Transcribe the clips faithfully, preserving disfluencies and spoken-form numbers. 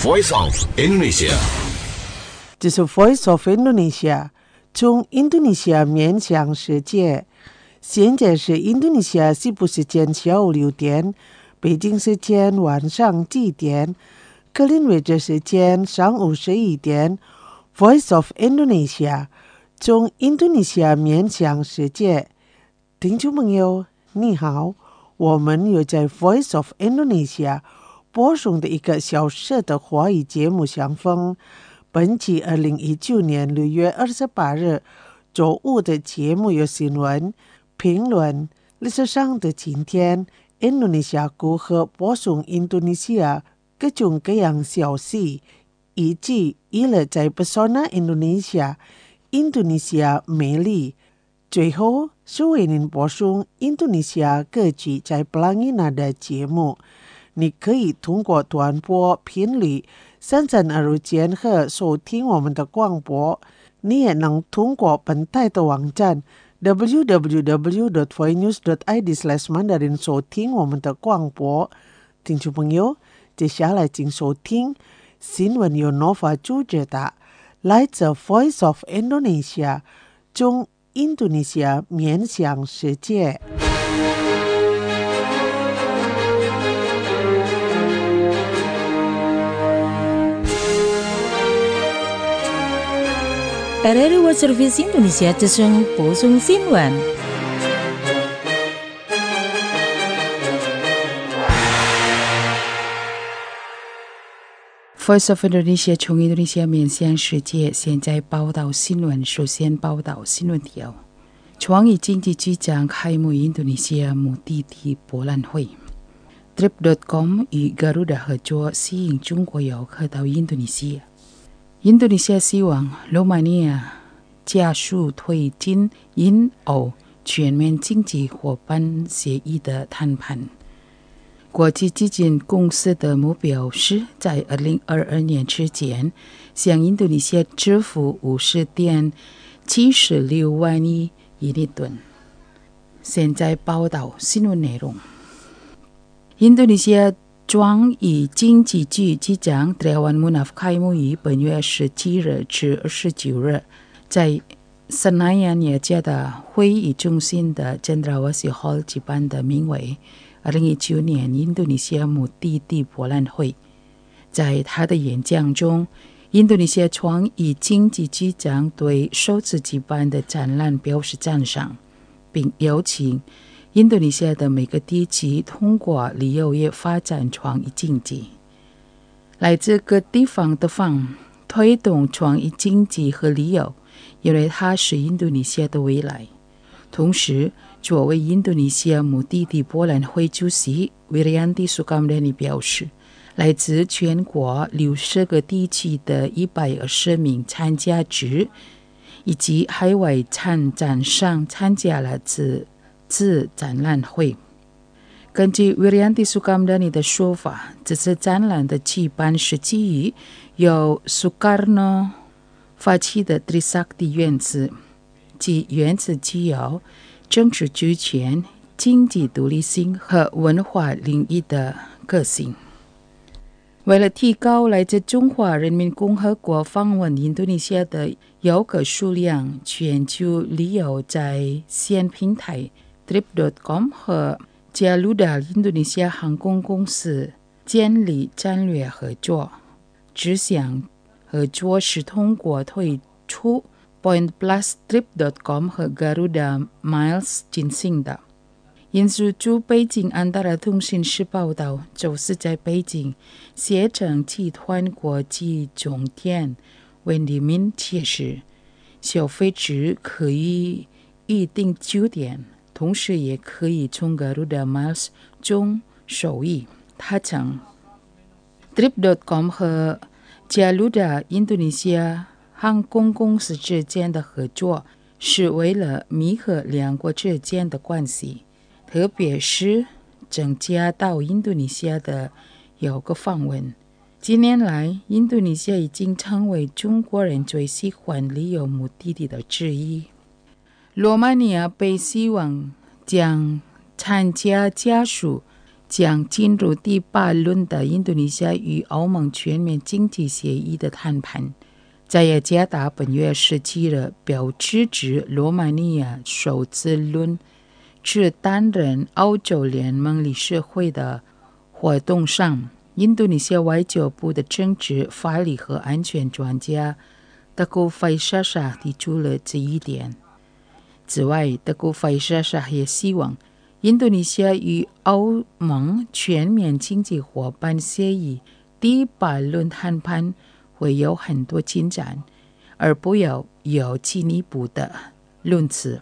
Voice of Indonesia。 这是 Voice of Indonesia， 从印度尼西亚面向世界。现在是印度尼西亚西部时间下午六点，北京时间晚上七点，格林威治时间上午十一点。Voice of Indonesia， 从印度尼西亚面向世界。听众朋友，你好，我们有在 Voice of Indonesia 播送的一个小时的华语节目相逢。本期二零一九年六月二十八日周五的节目有新闻、评论、历史上的今天、印度尼西亚如何播送印度尼西亚各种各样消息，以及娱乐在 Pesona Indonesia 印度尼西亚魅力。最后是为您播送印度尼西亚歌曲在 Pelangina 的节目。你可以通过短波频率三三二五千赫收听我们的广播，你也能通过本台的网站 double-u double-u double-u dot voice news dot i d slash mandarin 收听我们的广播。听众朋友，接下来请收听新闻由 Nova 主持的，来自 Voice of Indonesia， 从印度尼西亚面向世界。 R R I World Service Indonesia Cesung Posung Sinwan Voice of Indonesia 从印度尼西亚面向世界，现在报道新闻。首先报道新闻条：创意经济局长开幕印度尼西亚目的地博览会。Trip dot com 与 Garuda 合作，吸引中国游客到印度尼西亚。印度尼西亚希望罗马尼亚加速推进印欧全面经济伙伴协议的谈判。国际基金公司的目标是在二零二二年之前向印度尼西亚支付五十点七十六万亿印尼盾。现在报道新闻内容。印度尼西亚创意经济局局长 Triawan Munaf 开幕于本月十七日至二十九日在Senayan雅加达会议中心的 Cendrawasih Hall 举办的名为二零一九年印度尼西亚目的地博览会。在他的演讲中，印度尼西亚创意经济局长对首次举办的展览表示赞赏，并邀请印度尼西亚的每个地区通过旅游业发展创意经济。来自各地方的方推动创意经济和旅游，因为它是印度尼西亚的未来。同时，作为印度尼西亚目的地博览会主席 Wiriyanti Sukamdhani 表示，来自全国六十个地区的一百二十名参加者以及海外参展商参加了此次展览会。根据 Wiriyanti Sukamdhani 的说法，这次展览的举办是基于由 Soekarno 发起的 Trisakti 原则，即原则自由、政治主权、经济独立性和文化领域的个性。为了提高来自中华人民共和国访问印度尼西亚的游客数量，全球旅游在线平台 Trip dot com 和Garuda 印度尼西亚航空公司建立战略合作。这项合作是通过推出 Point Plus Trip dot com 和 Garuda Miles 进行的。引述驻北京安达拉通讯社报道，就是在北京携程集团国际总店温里面解释，消费者可以预订酒店，同时也可以从 Garuda Miles 中受益。他称 Trip dot com 和 Garuda 印度尼西亚航空公司之间的合作是为了弥合两国之间的关系，特别是增加到印度尼西亚的游客访问。近年来，印度尼西亚已经成为中国人最喜欢旅游目的地的之一。罗马尼亚被希望将参加加速将进入第八轮的印度尼西亚与欧盟全面经济协议的谈判。在雅加达本月十七日表支持罗马尼亚首次轮至担任欧洲联盟理事会的活动上，印度尼西亚外交部的政治、法理和安全专家德古费沙沙提出了这一点。此外，德古费沙沙也希望印度尼西亚与欧盟全面经济伙伴协议第八轮谈判会有很多进展，而不要有进一步的论词。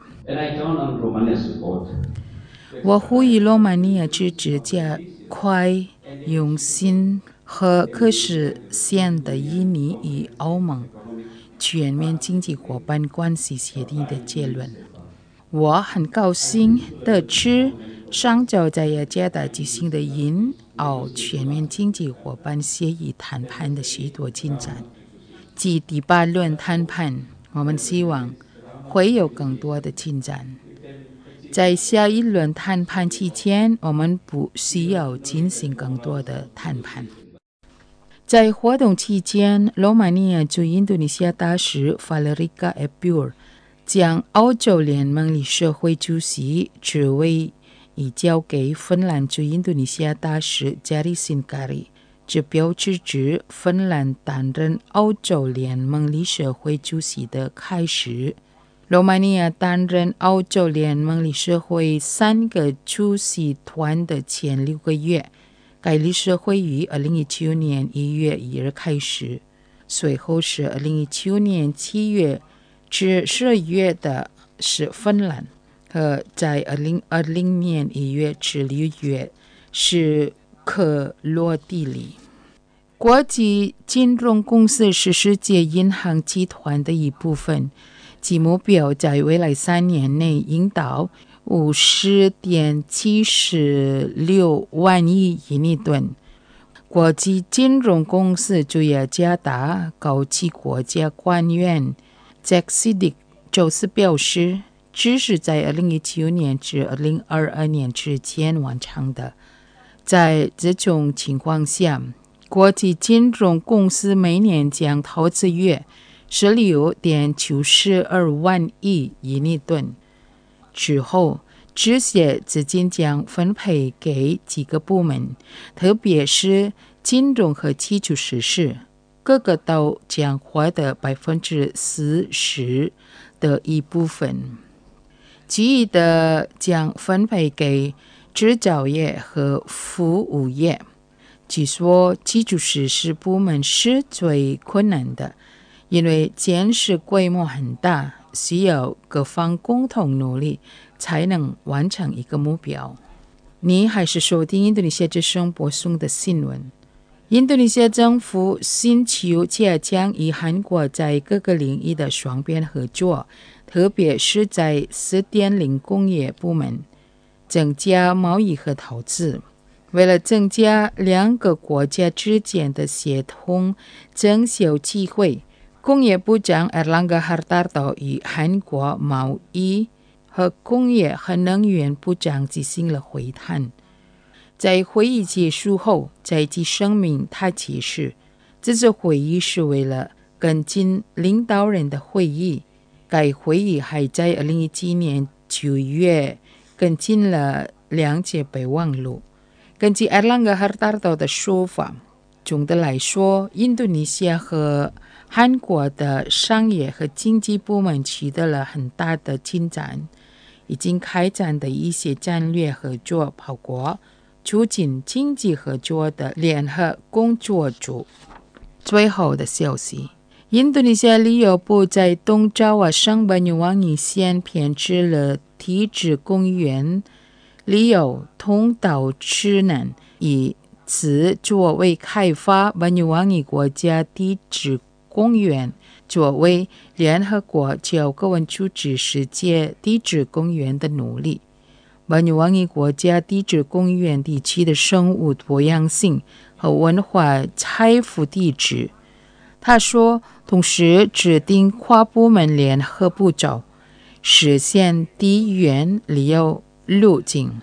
我呼吁罗马尼亚支持加快、用心和可实现的印尼与欧盟全面经济伙伴关系协定的结论。我很高兴得知上周在雅加达举行的印欧全面经济伙伴协议谈判的许多进展。继第八轮谈判，我们希望会有更多的进展。在下一轮谈判期间，我们不需要进行更多的谈判。在活动期间，罗马尼亚驻印度尼西亚大使法勒里卡·埃布尔将欧洲联盟理事会主席职位移交给芬兰驻印度尼西亚大使加里辛卡里，这标志着芬兰担任欧洲联盟理事会主席的开始。罗马尼亚担任欧洲联盟理事会三个主席团的前六个月，该理事会于二零一九年一月一日开始，随后是二零一九年七月至十二月的是芬兰，和在二零二零年一月至六月是克罗地利。国际金融公司是世界银行集团的一部分，其目标在未来三年内引导五十点七十六万亿印尼盾。国际金融公司驻雅加达高级国家官员 Jack Siddick 周四表示，这是在二零一九年至二零二二年之间完成的。在这种情况下，国际金融公司每年将投资约十六点九十二万亿印尼盾。之后，这些资金将分配给几个部门，特别是金融和基础设施，各个都将获得百分之四十的一部分，其余的将分配给制造业和服务业。据说基础设施部门是最困难的，因为建设规模很大，需要各方共同努力才能完成一个目标。你还是收听印度尼西亚之声播送的新闻。印度尼西亚政府寻求加强与韩国在各个领域的双边合作，特别是在 四点零 工业部门，增加贸易和投资。为了增加两个国家之间的协同增效机会，工业部长 Erlangga Hartarto 与韩国贸易和工业和能源部长进行了会谈。在会议结束后，在其声明他解释，这次会议是为了跟进领导人的会议。该会议还在二零一七年九月跟进了两届备忘录。根据 Erlangga Hartarto 的说法，总的来说，印度尼西亚和韩国的商业和经济部门取得了很大的进展，已经开展的一些战略合作，包括促进经济合作的联合工作组。最后的消息，印度尼西亚旅游部在东爪哇省巴纽旺尼县编制了地质公园旅游通道指南，以此作为开发巴纽旺尼国家地质公园，作为联合国教科文组织世界地质公园的努力。巴纽旺尼国家地质公园地区的生物多样性和文化财富地质。他说，同时制定跨部门联合步骤，实现地缘旅游路径。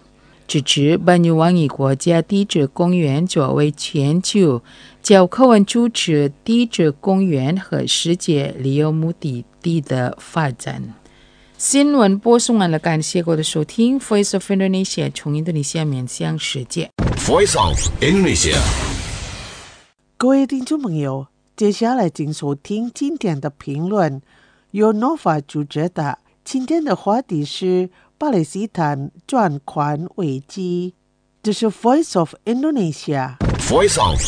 支持巴纽瓦尼国家地质公园作为全球较客观主持地质公园和世界旅游目的地的发展。新闻播送完了，感谢各位的收听。Voice of Indonesia 从印度尼西亚面向世界。 Voice of Indonesia。 各位听众朋友，接下来请收听今天的评论，由 Nova 主持的。今天的话题是巴勒斯坦转款危机。这是 Voice of Indonesia。Voice of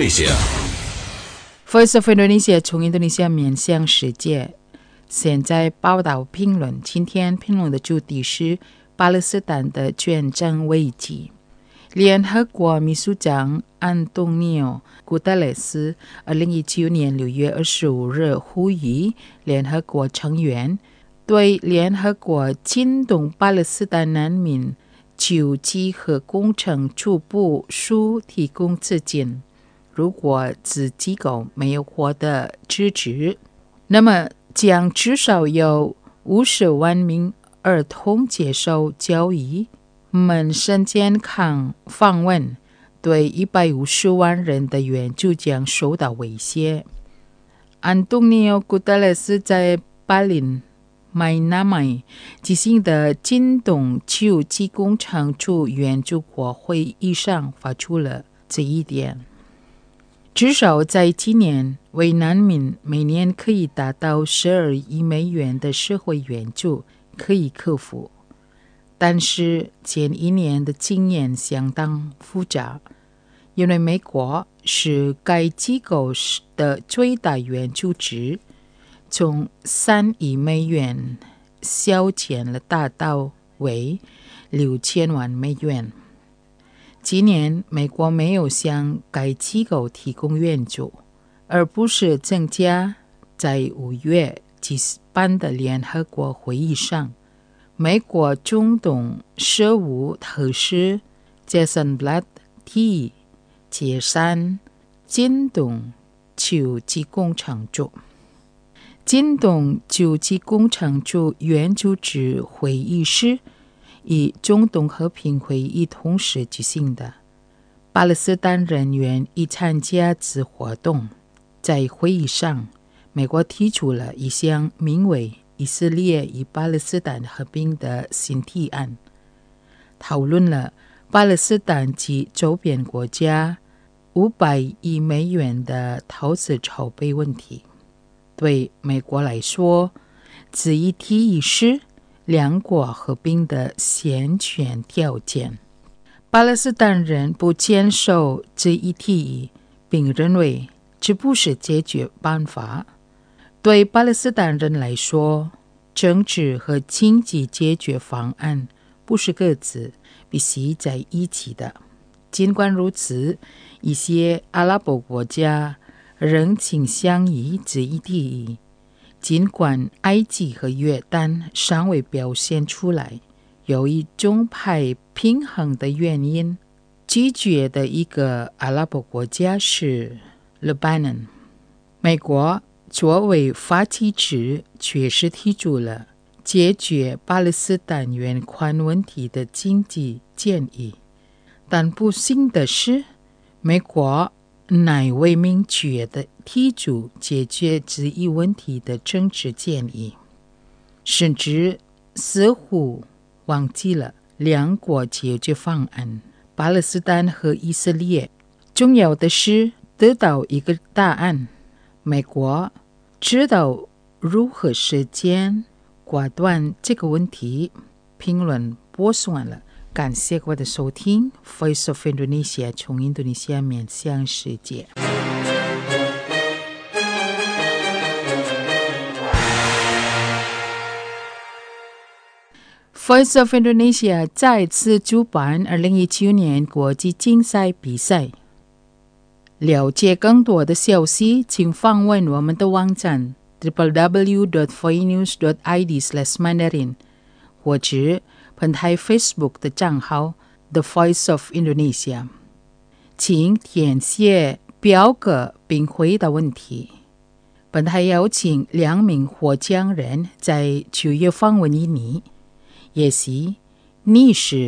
Indonesia。Voice of Indonesia 从印度尼西亚面向世界。现在报道评论，今天评论的主题是巴勒斯坦的转战危机。联合国秘书长安东尼奥·古特雷斯二零一九年六月二十五日呼吁联合国成员对联合国惊动巴勒斯坦难民救济和工程初步书提供资金。如果此机构没有获得支持，那么将至少有五十万名儿童接受教育、门生健康访问，对一百五十万人的援助将受到威胁。安东尼奥·古特雷斯在巴林麦纳麦举行的惊动救济工程处援助国会议上发出了这一点。至少在今年，为难民每年可以达到十二亿美元的社会援助可以克服，但是前一年的经验相当复杂，因为美国是该机构的最大援助值，从三亿美元削减了达到为六千万美元。今年美国没有向该机构提供援助，而不是增加在五月举办的联合国会议上，美国中东事务特使杰森·布拉德提议解散惊动救济工程处。惊动救济工程处援助之会议是以中东和平会议同时举行的，巴勒斯坦人员已参加此活动。在会议上，美国提出了一项名为以色列与巴勒斯坦合并的新提案，讨论了巴勒斯坦及周边国家五百亿美元的投资筹备问题。对美国来说，此一提议是两国合并的先决条件。巴勒斯坦人不接受这一提议，并认为这不是解决办法。对巴勒斯坦人来说，政治和经济解决方案不是各自必须在一起的。尽管如此，一些阿拉伯国家仍倾向于这一提议。尽管埃及和约旦尚未表现出来，有一种派平衡的原因，拒绝的一个阿拉伯国家是黎巴嫩。美国作为发起者，确实提出了解决巴勒斯坦援款问题的经济建议，但不幸的是，美国乃未明确地提出解决这一问题的政治建议，甚至似乎忘记了两国解决方案。巴勒斯坦和以色列重要的是得到一个答案。美国知道如何实践果断这个问题。评论播送完了，感谢各位的收听。 Voice of Indonesia 从印度尼西亚面向世界。Voice of Indonesia 再次主办二零一九年国际竞赛比赛。了解更多的消息，请访问我们的网站 double-u double-u double-u dot voinews dot i d slash mandarin 或者本台 Facebook 的账号 The Voice of Indonesia。请填写表格并回答问题。本台邀请两名获奖人在九月访问你，也许你是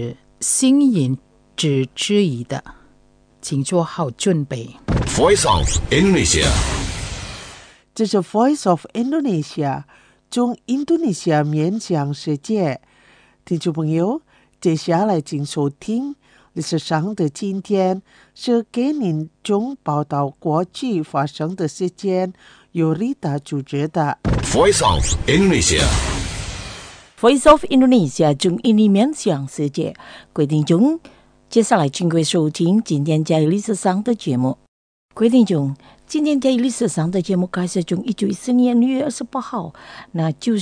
新颖只之疑的，请做好准备。 Voice of Indonesia， 这是 Voice of Indonesia， 中印度尼西亚面向世界。听众朋友，接下来请收听历史上的今天，是给您中报道国际发生的事件，由Rita主持的。 Voice of Indonesia， Voice of Indonesia 中印尼面向世界，各位听众，接下来请各位收听今天在历史上的节目。各位听众，今天在历史上的节目开始从一九一四年六月二十八号，那就是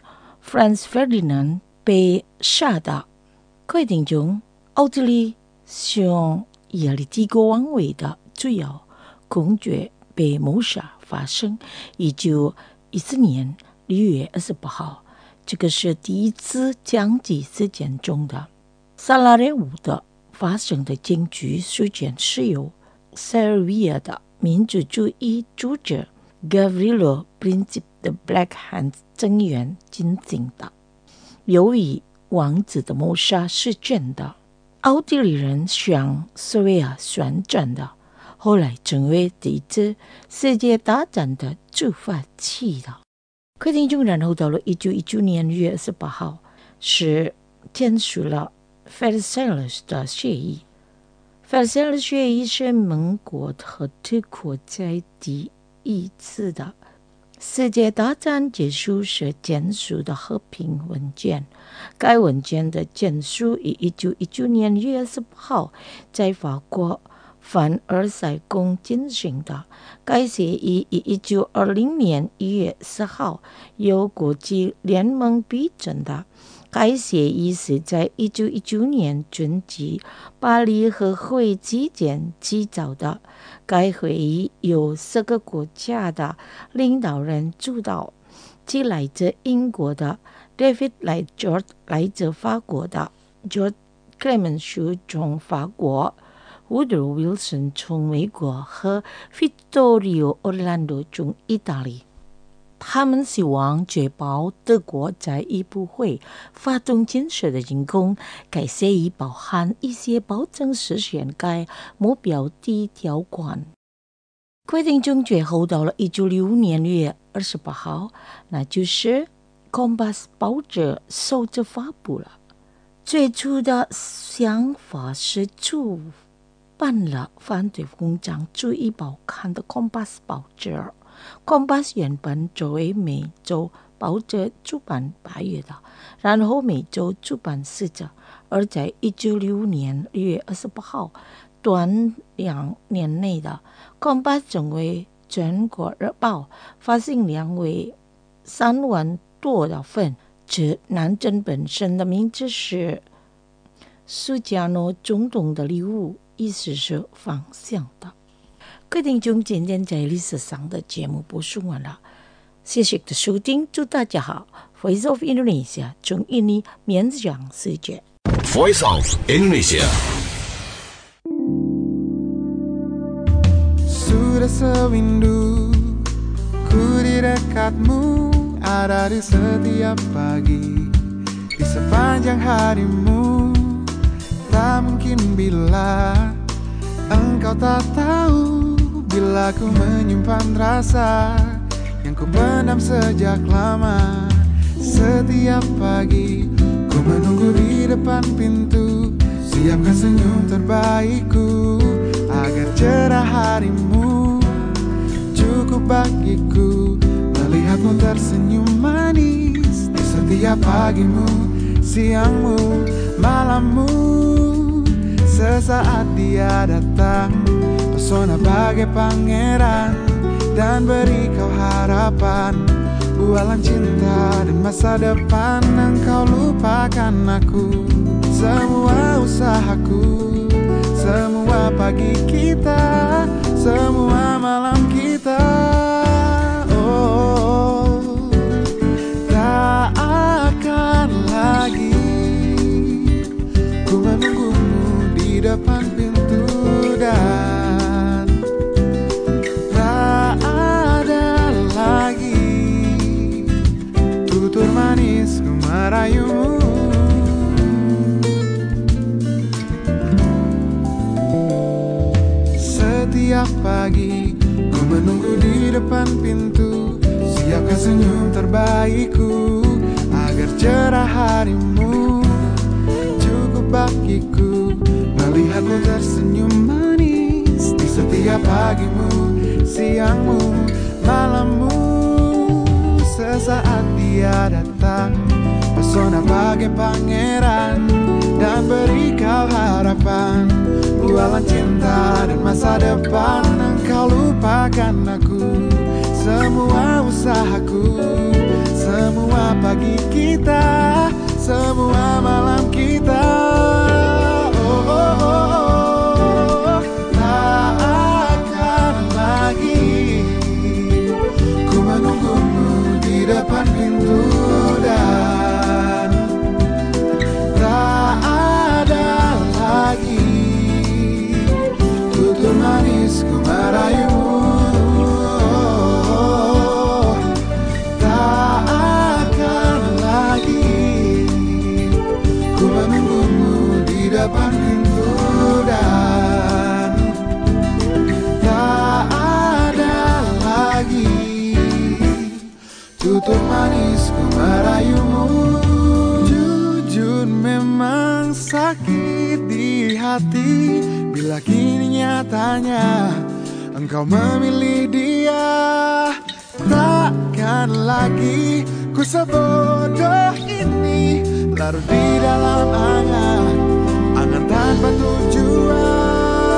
Franz Ferdinand 被杀的。各位听众，奥地利向意大利帝国王位的主要公爵被谋杀发生。一九一四年六月二十八号，这个是第一次枪击事件中的萨拉热窝的发生的惊惧事件，是由塞尔维亚的民主主义主者 Gavrilo Princip 的 Black Hand 成员进行的。由于王子的谋杀事件的奥地利人向斯维亚宣战的，后来成为第一次世界大战的触发器的。各位听众，然后到了一九一九年六月二十八号，是签署了费尔赛勒的协议。费尔赛勒协议是盟国和德国在第一次的世界大战结束时签署的和平文件。该文件的签署于一九一九年六月二十八号在法国凡尔赛宫进行的。该协议于一九二零年一月四号由国际联盟批准的。该协议是在一九一九年春季巴黎和会期间起草的。该会议由四个国家的领导人主导，即来自英国的 David Lloyd George， 来自法国的 George Clemenceau 从法国， Woodrow Wilson 从美国和 Vittorio Orlando 从意大利。他们希望确保德国在一不会发动建设的进攻。该协议包含一些保证实现该目标的条款。规定中最后到了一九六五年六月二十八号，那就是 Compass 报纸首次发布了。最初的想法是出版了反对工厂主义报刊的 Compass 报纸。Compass 原本作为每周报纸出版八月的，然后每周出版四则。而在一九六五年六月二十八号，短两年内的 Compass 成为全国日报，发行量为三万多的份。这南针本身的名字是苏加诺总统的礼物，意思是方向的。各位听众，今天在历史上的节目播送完了，谢谢的收听，祝大家好。Voice of Indonesia 从印尼面向世界。 Voice of Indonesia。 Sudah sewindu ku di dekatmu, ada di setiap pagi, di sepanjang harimu. Tak mungkin bila engkau tak tahu, bila ku menyimpan rasa yang ku pendam sejak lama. Setiap pagi ku menunggu di depan pintu, siapkan senyum terbaikku agar cerah harimu. Cukup bagiku melihatmu tersenyum manis di setiap pagimu, siangmu, malammu. Sesaat dia datang, pesona bagai pangeran, dan beri kau harapan, bualan cinta dan masa depan. Engkau lupakan aku, semua usahaku, semua pagi kita, semua malam kita. Oh, tak akan lagi ku menunggumu di depan pintu, dan tak ada lagi tutur manis ku merayumu. Setiap pagi ku menunggu di depan pintu, siapkan senyum terbaikku agar cerah harimu. Cukup bagiku melihatmu tersenyum manis di setiap pagimu, siangmu, malammu. Sesaat dia datang, pesona bagai pangeran, dan beri kau harapan, bualan cinta dan masa depan. Engkau lupakan aku, semua usahaku, semua pagi kita, semua malam kita. Oh, oh, oh, oh. Tak akan lagi ku menunggumu di depan pintu, dan tak ada lagi tutur manis ku merayumu. Tak akan lagi ku menunggumu di depan pintu, dan tak ada lagi tutur manis ku merayumu. Jujur memang sakit di hati bila kini nyatanya engkau memilih dia. Takkan lagi ku sebodoh ini, larut di dalam angan, angan tanpa tujuan.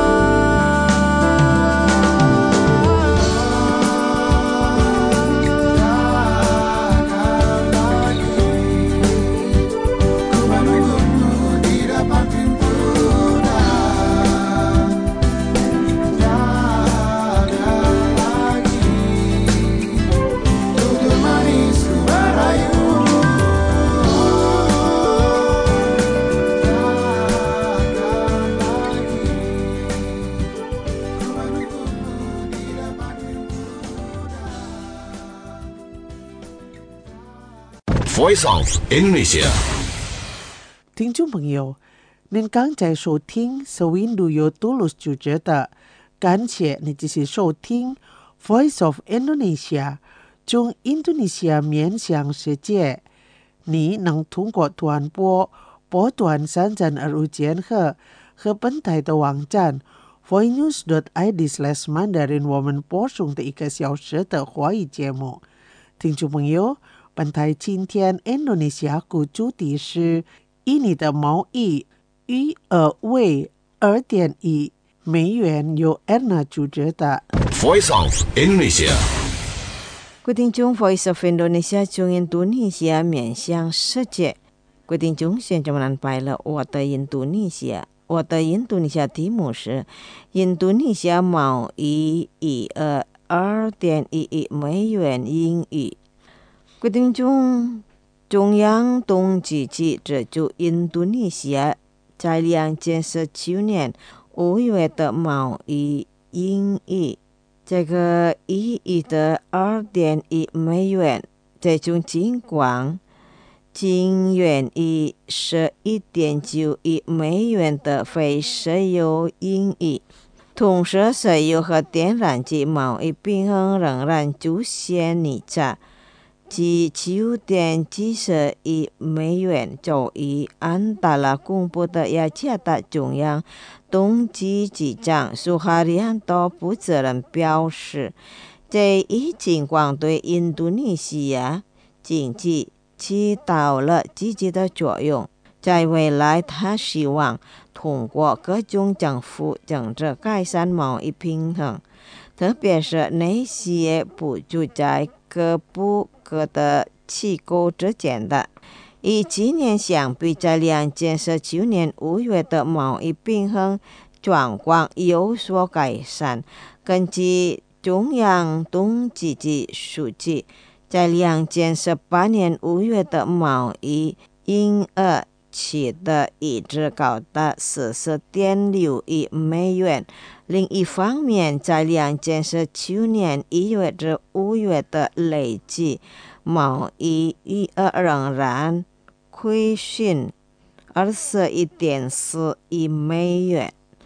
Voice of Indonesia。 听众朋友，您刚才收听收音旅游多鲁主角的，感谢你继续收听 Voice of Indonesia， 从印度尼西亚面向世界。你能通过短波波段三十二五千赫和本台的网站 voicenews dot i d slash mandarin 我们播送的一个小时的华语节目。听众朋友，本台今天印度尼西亚股主题是印尼的贸易一二为二点一美元，由 Erna 主持的。 Voice of Indonesia。 各位听众 Voice of Indonesia 从印度尼西亚面向世界。各位听众，现在我们来了我的印度尼西亚。我的印度尼西亚题目是印度尼西亚贸易以呃二点一亿美元盈余。各位听众，中央统计局指出，印度尼西亚在两千十九年五月的贸易盈余，这个一亿的二点一美元，这种情况仅远于十一点九亿美元的非石油盈余。同时，石油和天然气贸易平衡仍然出现逆差。及九点七十亿美元，就以安达拉公布的雅加达中央统计局长苏哈里安多负责人表示，这一情况对印度尼西亚经济起到了积极的作用。在未来，他希望通过各种政府政策改善贸易平衡，特别是那些不住在各部各的机构之间的。与今年相比，在两千十九年五月的贸易平衡状况有所改善。根据中央统计局数据，在两千十八年五月的贸易营额取得一直高达四十点六亿美元。另一方面，在两千十九年一月至五月的累计贸易余额仍然亏损二十一点四亿美元。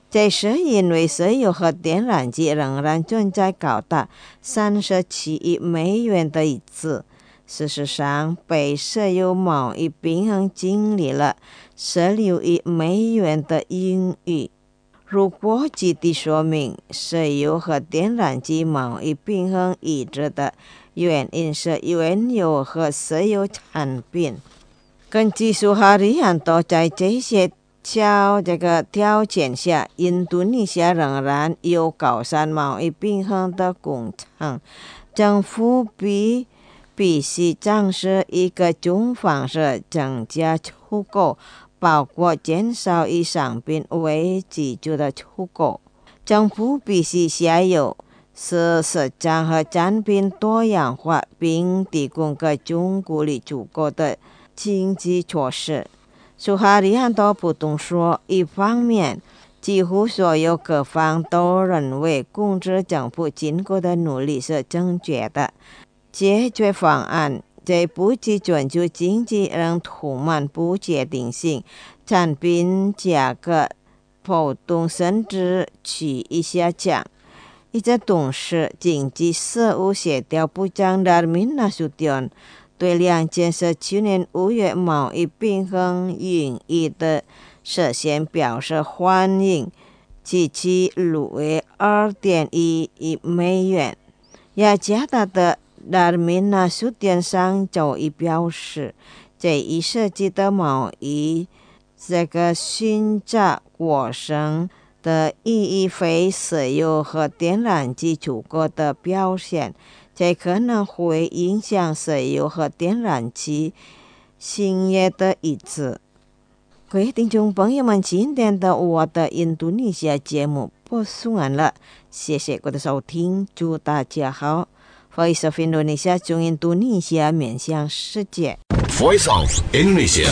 这是因为石油和天然气仍然存在高达三十七亿美元的一致。事实上，被石油贸易平衡经历了十六亿美元的盈余。如果具体说明石油和天然气贸易平衡一致的原因是原油和石油产品。根据苏哈里安岛在这些条这个条件下，印度尼西亚仍然有改善贸易平衡的工程。政府必必须尝试一个种方式增加出口，包括减少以商品为基础的出口。政府必须下游使市场和产品多样化，并提供各种鼓励出口的经济措施。苏哈里安岛普通说，一方面，几乎所有各方都认为控制政府进口的努力是正确的。解决方案在不只专注经济，仍充满不确定性，产品价格波动甚至趋于下降。一直董事经济事务协调部长Darmin Nasution对两件事去年五月贸易平衡盈余的实现表示欢迎，其其入围二点一亿美元。雅加达的Darmin Nasution上周一表示，这一涉及的贸易这个寻找过程的意义非石油和天然气出口的表现，这可能会影响石油和天然气兴业的一致。各位听众朋友们，今天的我的印度尼西亚节目播送完了，谢谢各位的收听，祝大家好。Voice of Indonesia 从印度尼西亚面向世界。 Voice of Indonesia。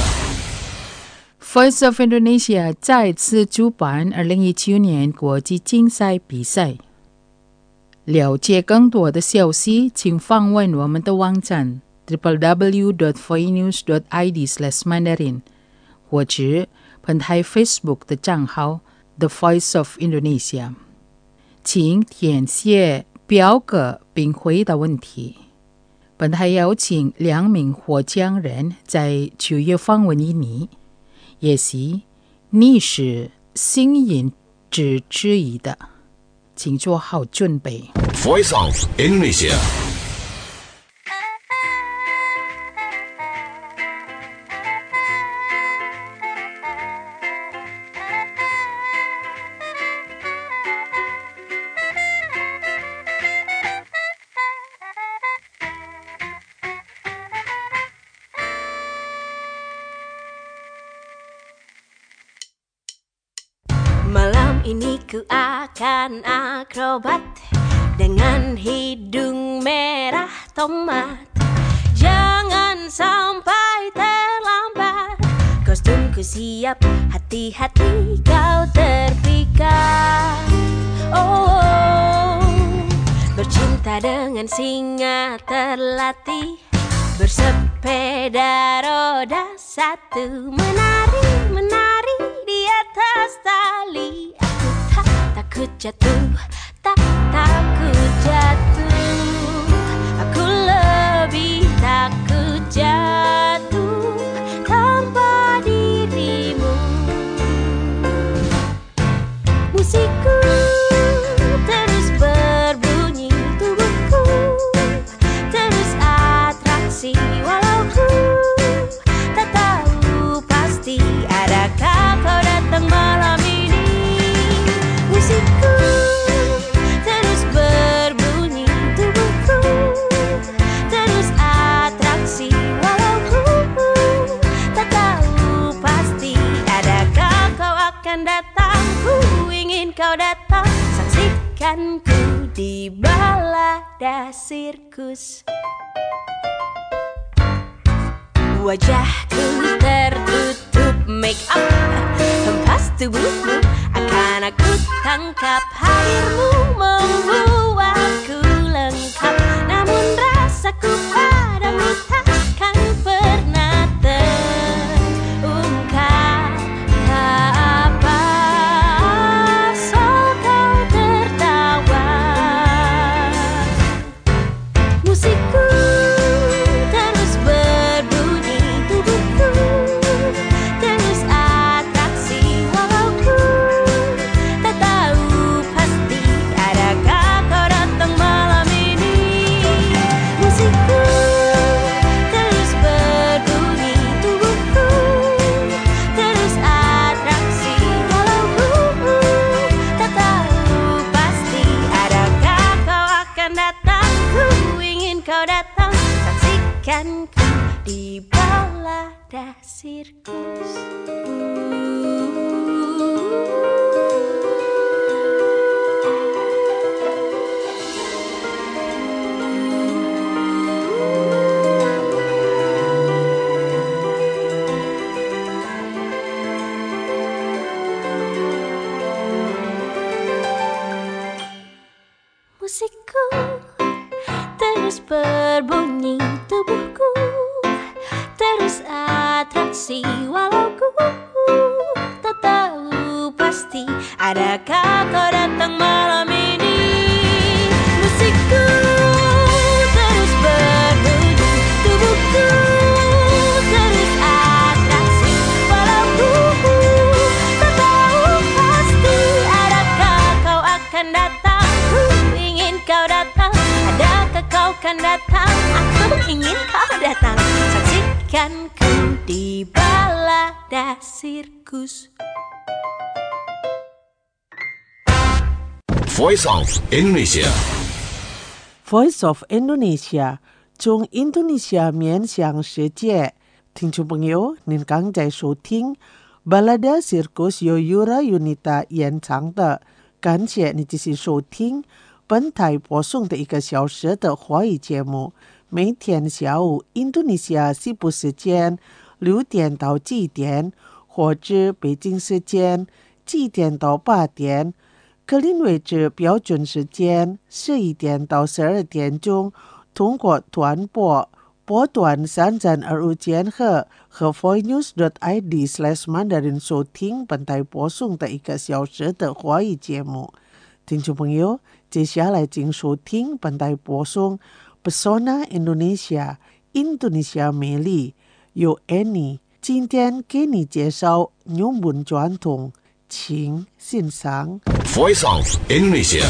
Voice of Indonesia 再次主办二零一九年国际竞赛比赛。了解更多的消息，请访问我们的网站 double-u double-u double-u dot voinews dot i d slash mandarin 或者本台 Facebook 的账号 The Voice of Indonesia。请填写表格并回答问题。本台邀请两名获奖人在九月访问印尼，也是你是幸运之之一的，请做好准备。 Voice of Indonesia。 Malam ini ku akan akrobat dengan hidung merah tomat. Jangan sampai terlambat, kostumku siap, hati-hati kau terpikat. Oh, bercinta dengan singa terlatih, bersepeda roda satu, menari, menari di atas tali. Aku tak takut jatuh, tak takut jatuh. Aku lebih takut jatuh tanpa dirimu. Musikku terus berbunyi, tubuhku terus atraksi, walau ku tak tahu pasti adakah kau datang malam ini. Musikku terus berbunyi, tubuhku terus atraksi, walau ku tak tahu pasti adakah kau akan datang. Ku ingin kau datang, saksikan ku di balada sirkus. Wajahku tertutup make up, hempas tubuhmu akan aku tangkap. Hadirmu membuatku lengkap, namun rasaku padamu takkan pernah terungkap. Tak apa Saksikanku di balada sirkus. Musikku terus berbunyi, tubuhku terus atraksi, walau ku tak tahu pasti adakah kau datang malam ini. Musikku terus berbunyi, tubuhku terus atraksi, walau ku tak tahu pasti adakah kau akan datang. Kau datang, adakah kau kan datang? Aku ingin kau datang, saksikanku di balada sirkus. Voice of Indonesia Voice of Indonesia 从印度尼西亚面向世界。听众朋友，您刚在收听 Balada Sirkus 由 Yura Yunita 演唱的，感谢你继续收听本台播送的一个小时的华语节目，每天下午印度尼西亚西部时间六点到七点，或者北京时间七点到八点，格林威治标准时间十一点到十二点钟，通过短波波段三三二五千赫和 voicenews dot i d slash mandarin 收听本台播送的一个小时的华语节目。听众朋友，接下来请收听本台播送 Pesona Indonesia 印度尼西亚美丽，由 Annie 今天给你介绍牛文传统，请欣赏 Voice of Indonesia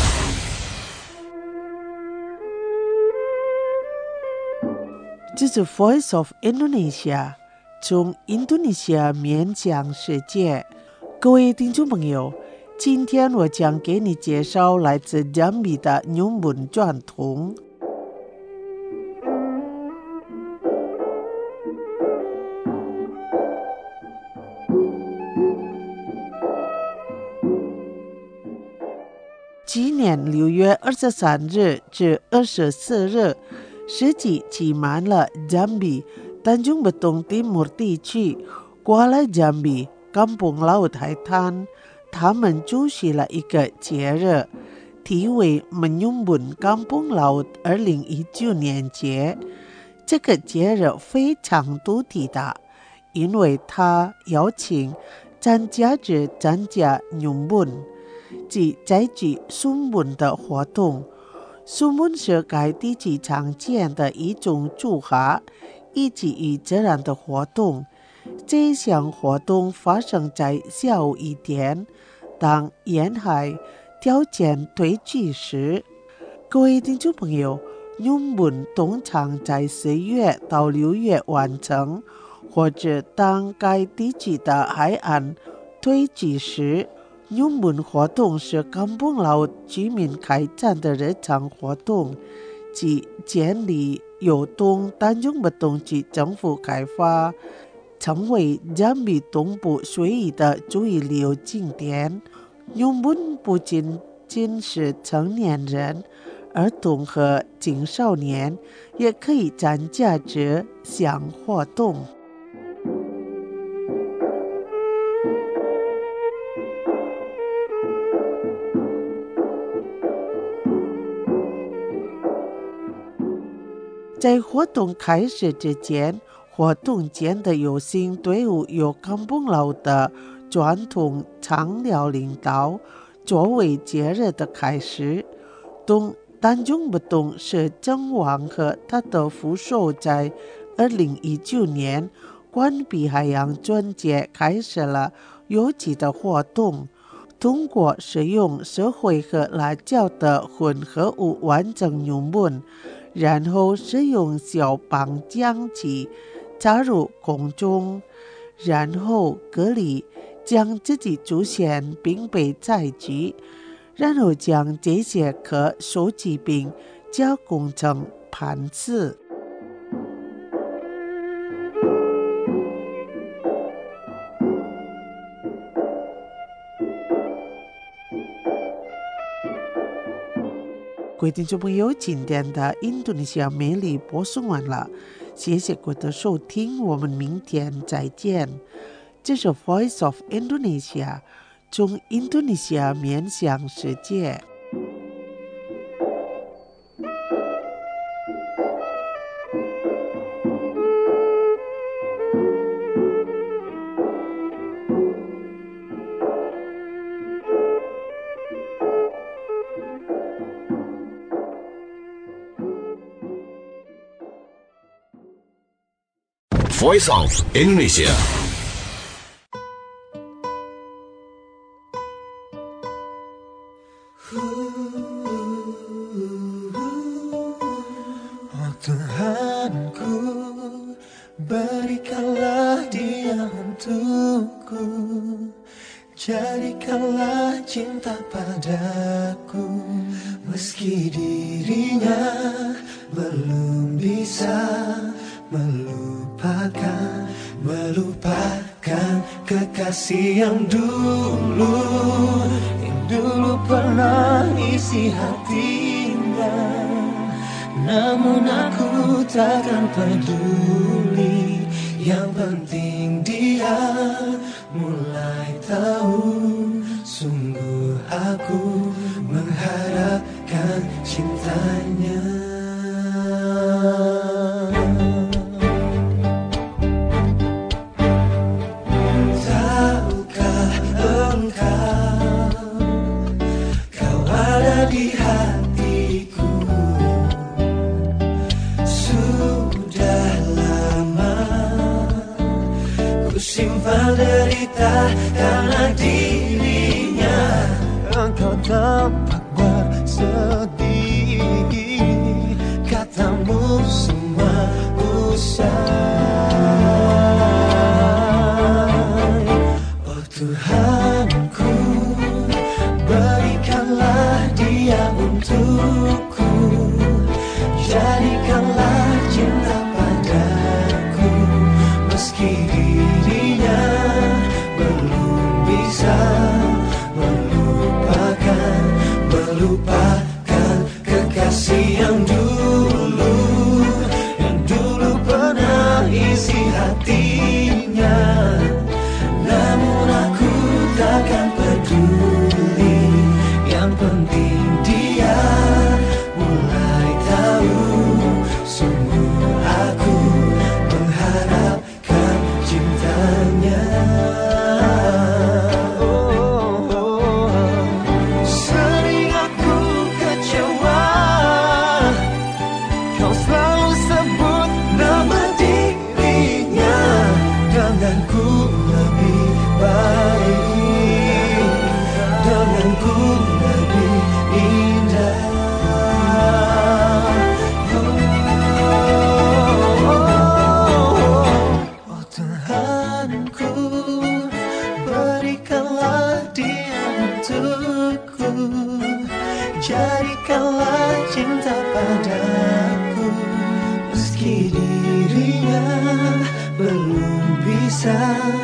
这是 Voice of Indonesia 从印度尼西亚面向世界。各位听众朋友，今天我将给你介绍来自江比的牛文传统。今年六月二十三日至二十四日，实际挤满了江比、丹中不东timur地区、Kuala Jambi、Kampung Laut海滩。他们主席了一个节日，题为 Menyumbun Kampung Laut 二零一九年节。这个节日非常独特的，因为他邀请参加者参加 Nyumbun， 即在举送bun的活动。送bun是该地区常见的一种祝贺以及与自然的活动。这项活动发生在下午一点，当沿海条件对峙时。各位听众朋友，用文通常在四月到六月完成，或者当该地区的海岸对峙时。用文活动是Kampung Laut居民开展的日常活动，即建立由东丹中不东区政府开发，成为江比东部水域的主流景点。用文不仅仅是成年人，儿童和青少年也可以参加这项活动。在活动开始之前，活动间的游行队伍由Kampung Laut的传统唱料领导，作为节日的开始。东丹中不东是郑王和他的副手在二零一九年关闭海洋专节开始了有机的活动，通过使用社会和辣椒的混合物完成用文，然后使用小棒浆剂插入空中，然后隔离，将自己出现并被采集，然后将这些可收集并加工成盘子。 各位听众朋友，今天的印度尼西亚美丽播送完了，谢谢各位的收听，我们明天再见。这是 Voice of Indonesia， 从印度尼西亚面向世界。 Voice of Indonesia. Oh Tuhanku, berikanlah dia untukku, jadikanlah cinta padaku, meski dirinya belum bisa melupakan, melupakan kekasih yang dulu, yang dulu pernah isi hatinya. Namun aku takkan peduli, yang penting dia mulai tahu, sungguh aku mengharapkan cintanya. Simpan derita karena dirinya, engkau tampak bersedih, katamu semua usai. Oh Tuhanku, berikanlah dia untukku, jadikanlah cinta padaku, meski melupakan, melupakan kekasih yang dulu, yang dulu pernah isi hatinya. Namun aku takkan peduli, yang penting dia mulai tahu, sungguh aku mengharapkan cintanya. Jadikanlah cinta padaku, meski dirinya belum bisa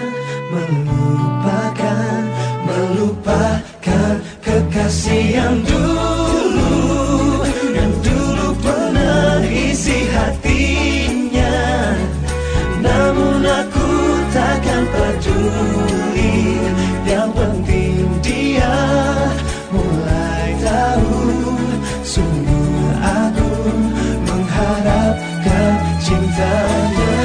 melupakan, melupakan kekasih yang dulu, yang dulu pernah isi hatinya. Namun aku takkan peduli, yang penting dia mulai tahu, sungguh aku mengharapkan cintanya.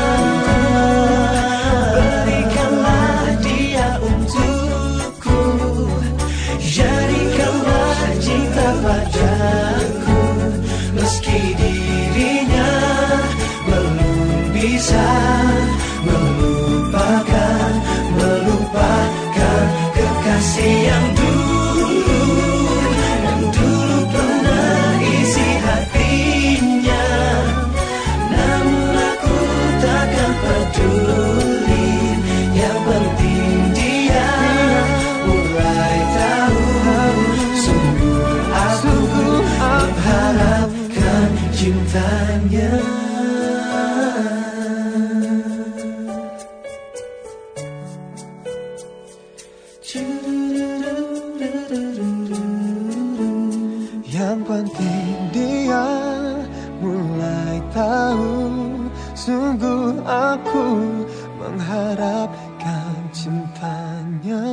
Berikanlah dia untukku, jadikanlah cinta padaku, meski dirinya belum bisa melupakan, melupakan kekasih yang dulu, yang dulu pernah isi hatinya. Namun aku takkan peduli, yang penting dia mulai tahu, sungguh aku mengharapkan cintanya. Yang perempuan dia mulai tahu sungguh aku mengharapkan cintanya.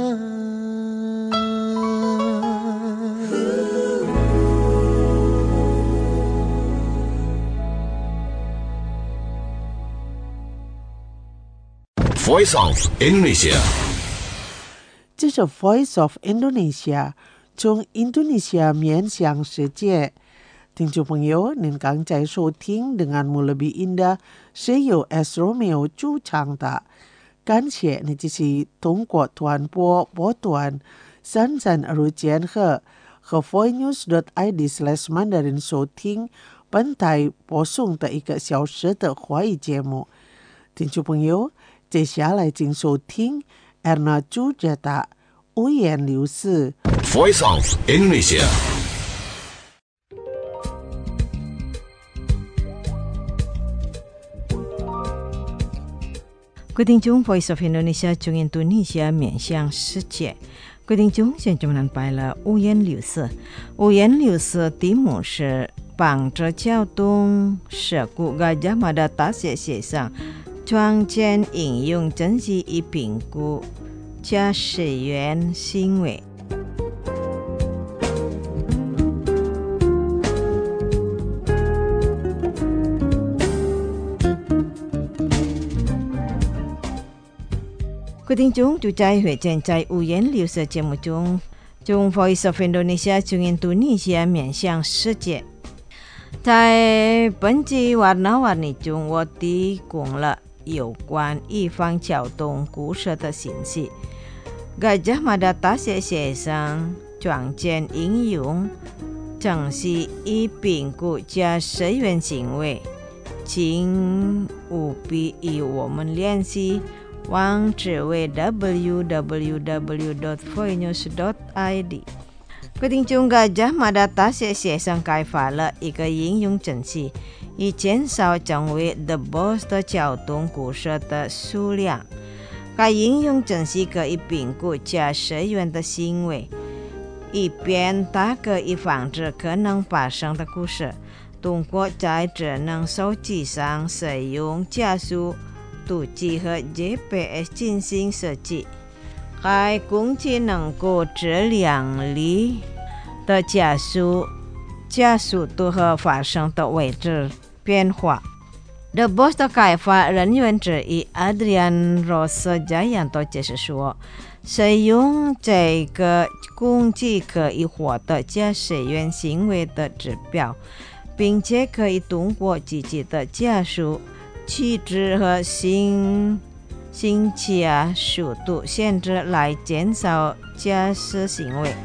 Voice of Indonesia， 这是 Voice of Indonesia， 从印度尼西亚面向世界。听众朋友，您刚才收听denganmu lebih indah是由 S Romeo 主唱的。感谢你继续通过传播波段三三二千赫和 voicenews.id slash mandarin 收听本台播送的一个小时的华语节目。听众朋友，接下来请收听 Erna 主角的五颜六色。 Voice of Indonesia。 各位听众 Voice of Indonesia 中印度尼西亚面向世界。各位听众，现在我们安排了五颜六色。五颜六色题目是防止交通事故 Gajah Mada 大写写上撞见应用珍惜以评估驾驶员行为。各位聽眾，就在會正在五顏六色節目中，從 Voice of Indonesia 從印度尼西亞面向世界。在本集 warna-warni 中，我提供了有關預防交通故事的信息。Gajah Mada 大寫寫上撞見應用正是以評估駕駛員行為，請務必與我們聯繫。網址為 double-u double-u double-u dot voicenews dot i d。 各位聽眾， Gajah Mada 大寫寫上開發了一個應用程式，以減少成為 The Boss 的交通故事的數量。該應用程式可以評估駕駛員的行為，以便它可以防止可能發生的故事。通過在智能手機上使用加速度計和 G P S 進行設計，該工具能夠質量里的加速加速度和發生的位置變化。The Boss 的開發人員之一 Adrian Ross Jayanto 解釋說，使用這個工具可以獲得駕駛員行為的指標，並且可以通過自己的加速氣質和行行車速度限制來減少駕駛行為。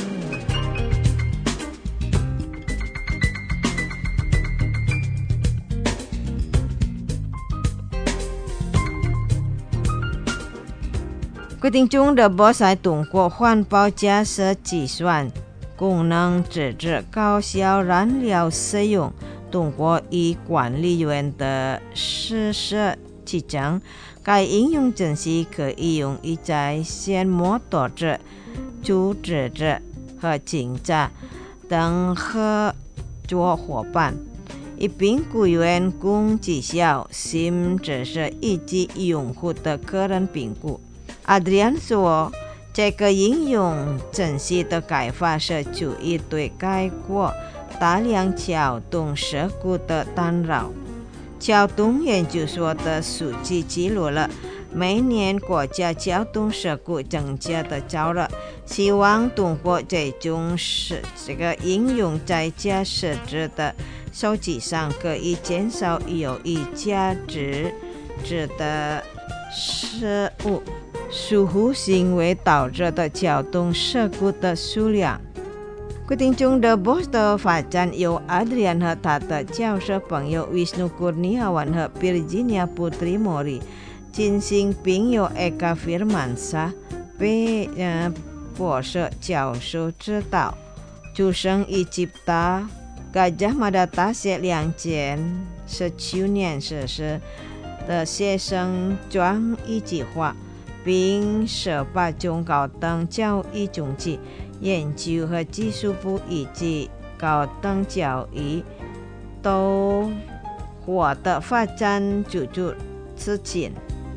規定中的 Boss 還通過環保駕駛計算功能制止高效燃料使用，通過以管理員的實時提證，該應用程式可以用於在線摩托車、組織者和警察等合作夥伴，以評估員工績效、新知識以及用戶的個人評估。Adrian 說，這個應用程式的開發是出於對該國大量交通事故的干擾。交通研究所的數據記錄了每年國家交通事故增加的較熱，希望通過這種是這個應用在駕駛者的手機上，可以減少有意駕駛者的失誤疏忽行為導致的交通事故的數量。規定中的 Boss 的發展由 Adrian 和他的教授朋友 Wisnu Kurniawan 和 Virginia Putri Mori 進行，並由 Eka Firmansyah 被呃博士教授指導。出生於吉打 Gajah Mada 大學兩千十九年實施的學生專一計劃，並設辦中高等教育中心、研究和技術部以及高等教育都获得发展足足之前。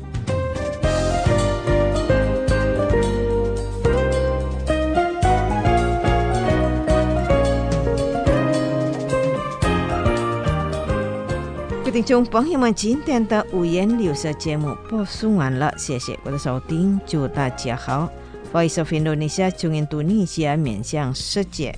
听众朋友们，今天的五颜六色节目播送完了，谢谢我的收听，祝大家好。Voice of Indonesia 中印度尼西亚面向世界。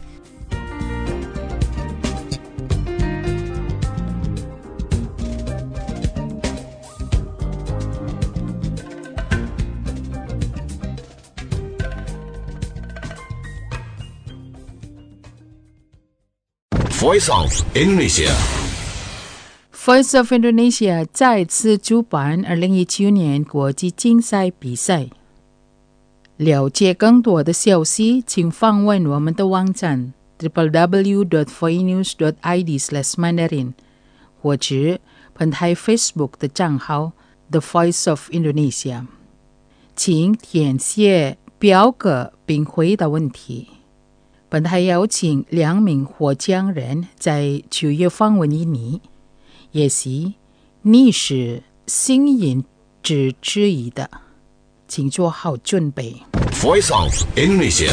Voice of Indonesia。Voice of Indonesia 再次主办二零一九年国际竞赛比赛。了解更多的消息，请访问我们的网站 double-u double-u double-u dot voinews dot i d slash mandarin 或者本台 Facebook 的账号 The Voice of Indonesia。请填写表格并回答问题。本台邀请两名获奖人在九月访问印尼。也是你是幸运之之一的，请做好准备。 Voice of Indonesia。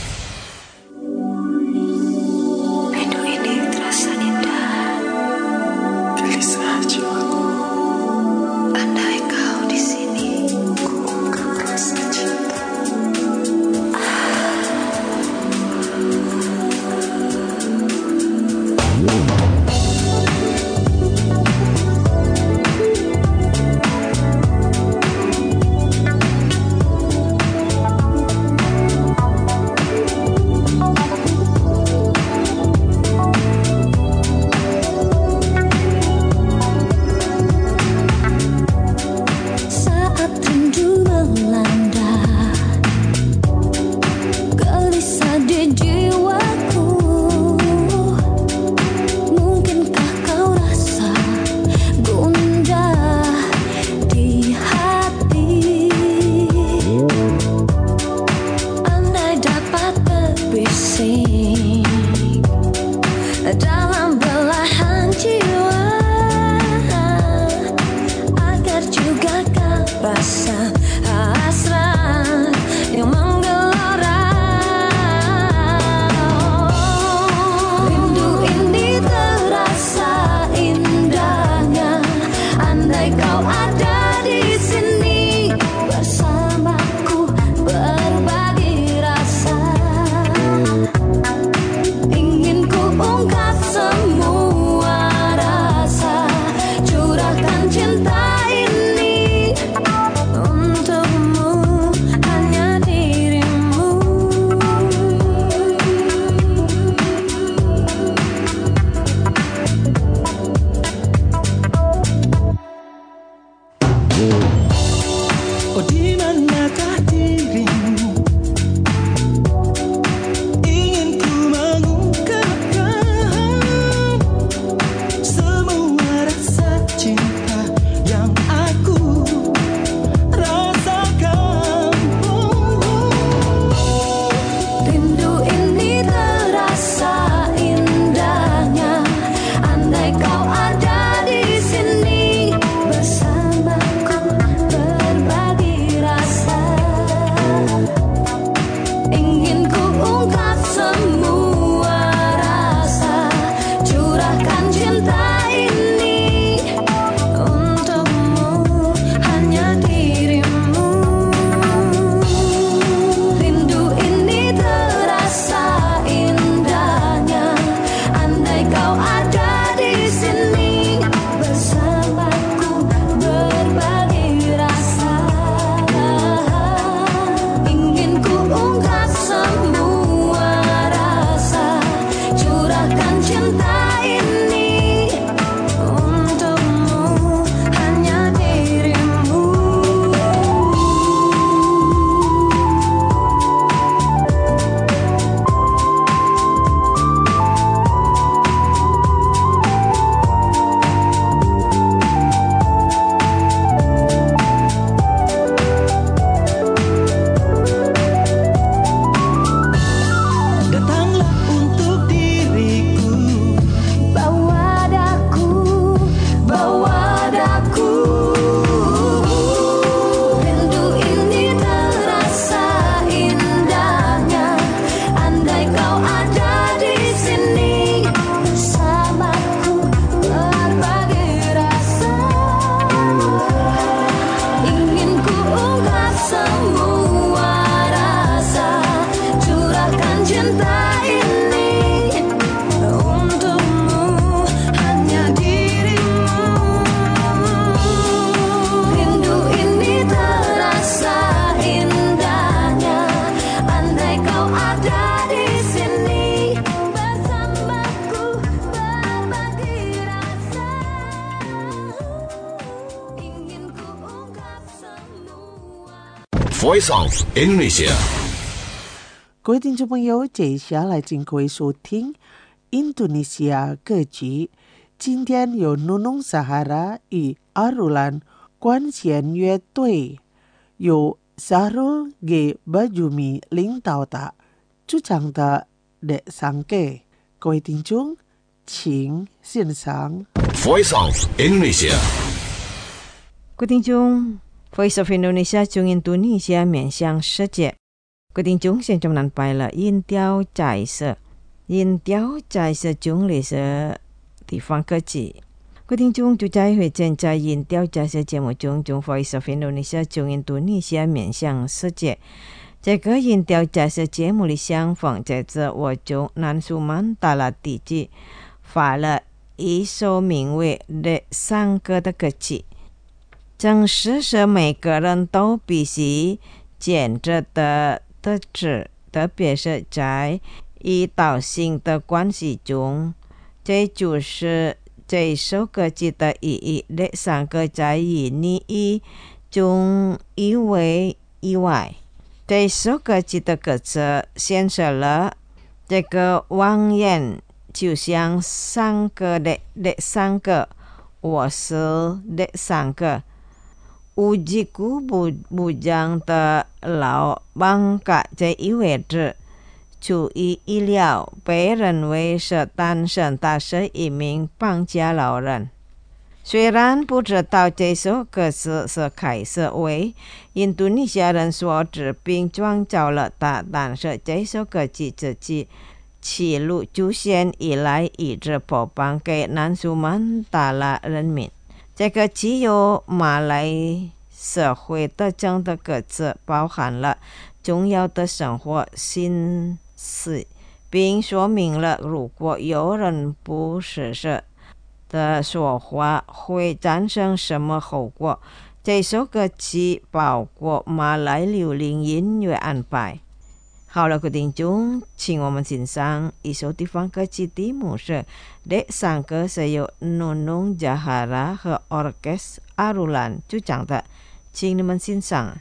Rindu ini terasa indah, gelisah jiwaku. Andai kau di sini, ku akan rasa cinta. Voice of Indonesia。 各位听众朋友，接下来请各位收听印度尼西亚歌曲。今天由 Nunung Sahara 与 Arulan 管弦乐队，由 Sahrul G Bajumi 领导的主唱的《Dek Sangke》。各位听众，请欣赏 Voice of Indonesia。 各位听众 Voice of Indonesia 中印度尼西亚面向世界。各位听众，现在我们拜了音调在色，音调在色中类是地方歌曲。各位听众，就在会见在音调在色节目中，中 Voice of Indonesia 中印度尼西亚面向世界。这个音调在色节目里相逢，在这我中南苏曼达拉地区发了一首名为《Dek Sangke》的歌曲。正式是每个人都必须见着的特质，特别是在一道性的关系中，这就是这首歌曲的意义。Dek Sangke在以你一中以为以外，这首歌曲的歌词显示了这个妄言，就像三个的的三个，我是的三个。ujiku bujang的老bangka 这意味着出于意料被认为是单身，他是一名邦家老人。虽然不知道这首歌词是开始为印度尼西亚人所制并创造了它，但是这首歌曲自其起路出现以来一直播放给南苏曼达拉人民。这个具有马来社会特征的歌词包含了重要的生活信息，并说明了如果有人不实时的说话会产生什么后果。这首歌曲包括马来流行音乐安排。好了，各位听众，请我们欣赏一首地方歌曲，题目是 Dek Sangke， 是由 Nunung Sahara 和 Orkes Arulan 主唱的，请你们欣赏。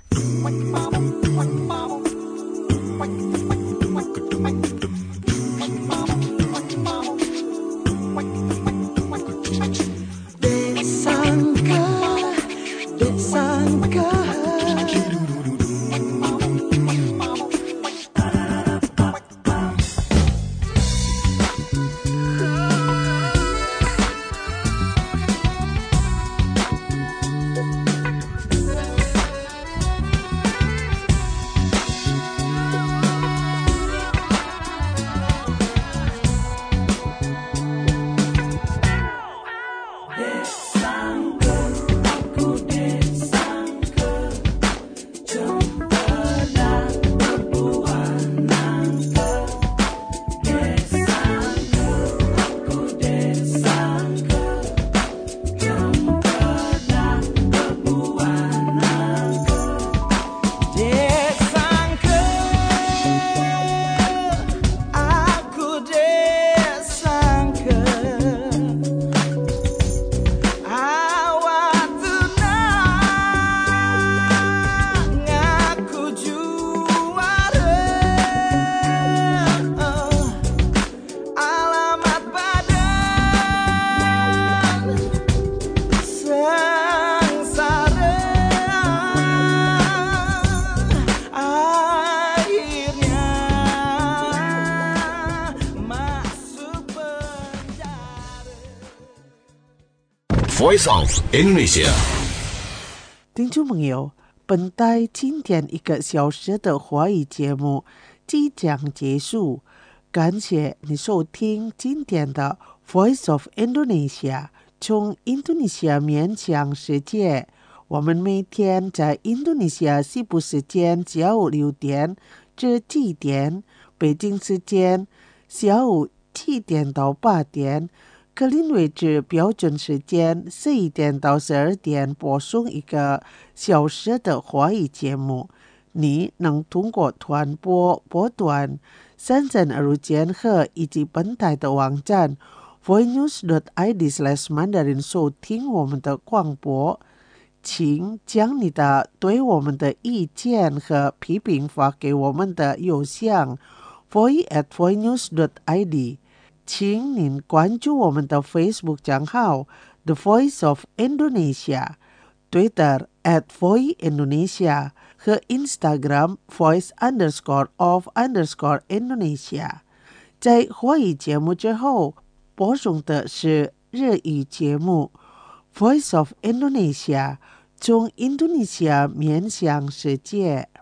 Voice of Indonesia。 听众朋友，本台今天一个小时的华语节目即将结束，感谢你收听今天的 Voice of Indonesia， 从印度尼西亚面向世界。我们每天在印度尼西亚西部时间下午六点至七点，北京时间下午七点到八点，格林威治标准时间十一点到十二点播送一个小时的华语节目。你能通过传播波段三三二千赫以及本台的网站 voice news dot i d slash mandarin 收听我们的广播。 请将你的对我们的意见和批评发给我们的邮箱 voice at voice news dot i d。 请您关注我们的 Facebook 账号 The Voice of Indonesia， Twitter at voice indonesia 和 Instagram voice underscore of underscore Indonesia。 在华语节目之后播送的是日语节目 Voice of Indonesia， 从印度尼西亚面向世界。